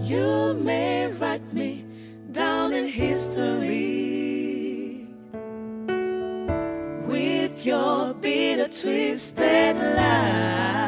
You may write me down in history with your bitter, twisted lies.